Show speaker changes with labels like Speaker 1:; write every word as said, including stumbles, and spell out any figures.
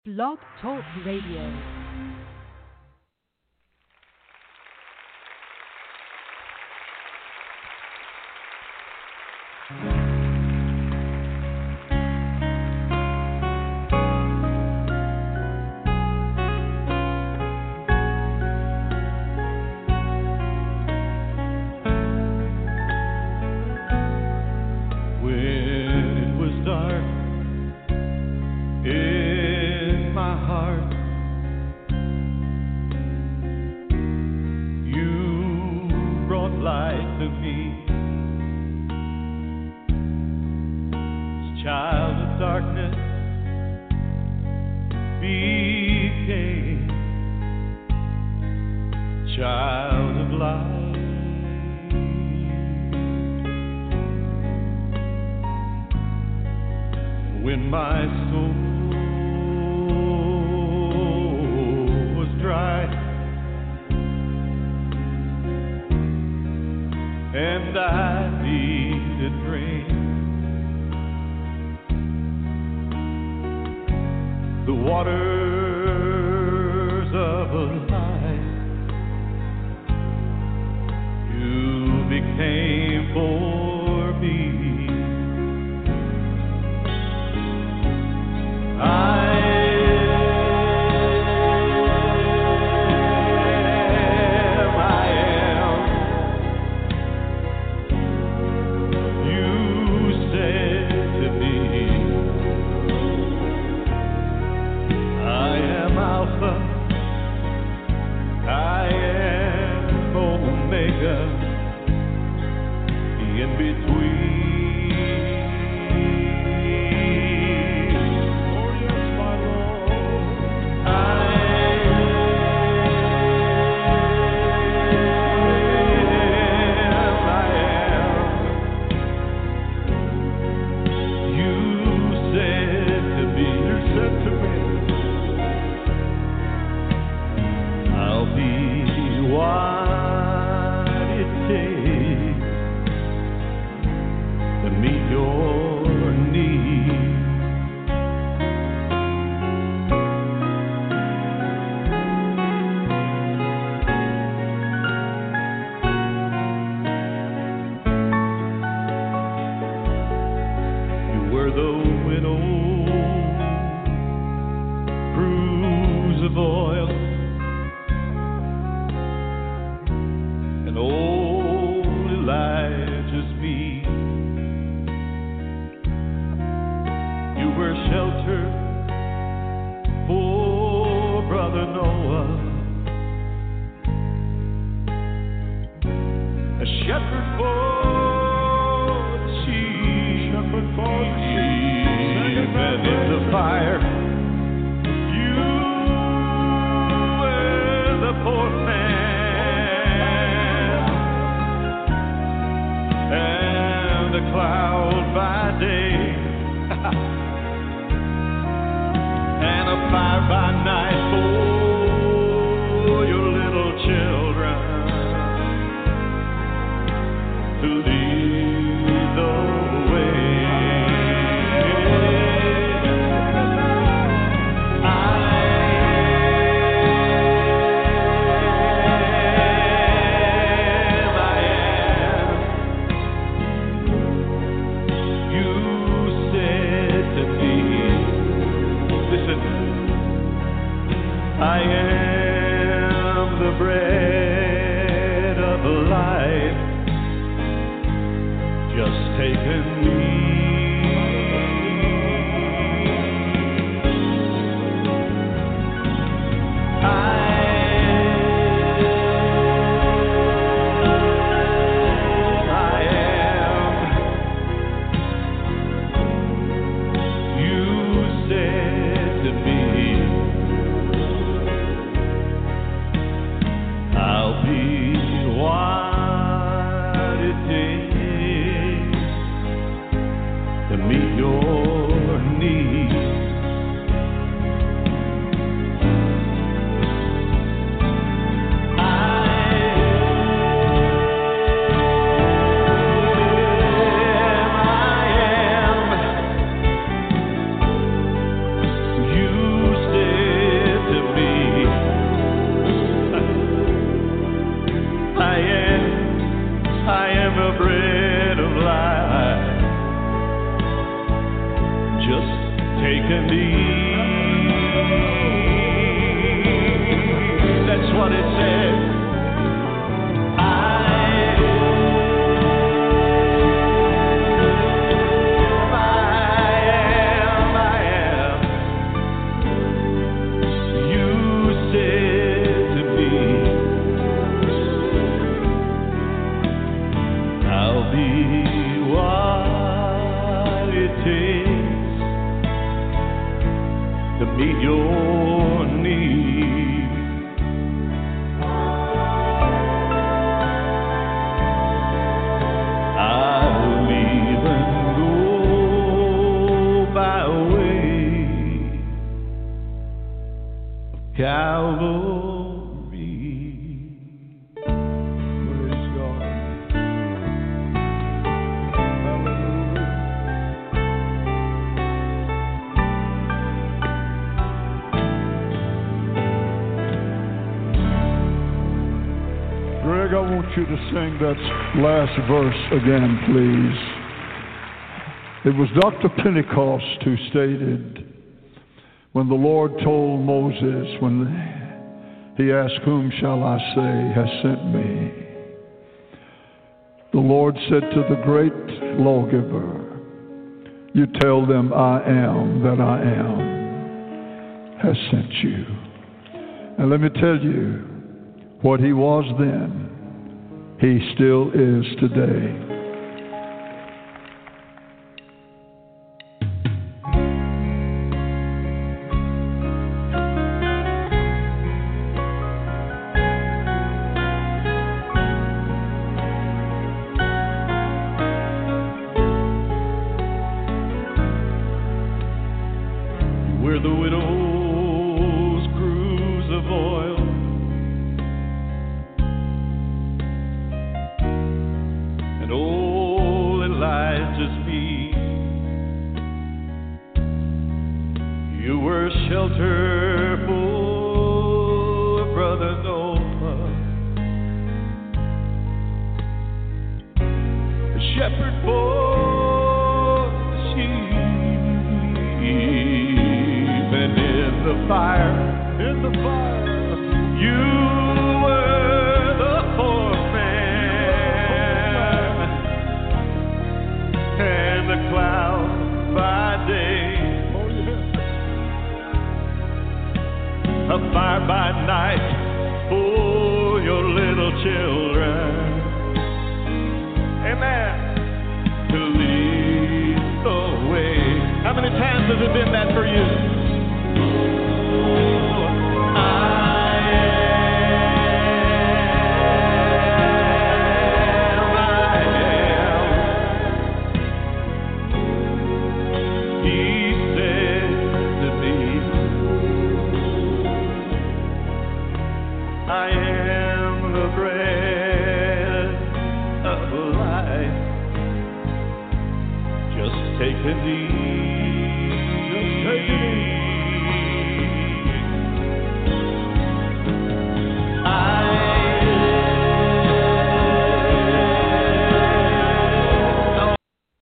Speaker 1: Blog Talk Radio.
Speaker 2: I your need. I'll even go by way of Calvary. Praise God. Hallelujah. Greg, I want you to sing that last verse again, please. It was Doctor Pentecost who stated, when the Lord told Moses, when he asked, whom shall I say has sent me? The Lord said to the great lawgiver, you tell them I am that I am has sent you. And let me tell you, what he was then, he still is today. Where the widow's cruse of oil and old Elijah's meat, you were shelter for brother Noah, a shepherd for the sheep, and in the fire, in the fire, you were the horseman, and the cloud by day, a fire by night for your little children. Amen. To lead the way. How many times has it been that for you? Oh, I am, I am. He said to me, I am the bread of life. Just take and eat. Just take and eat.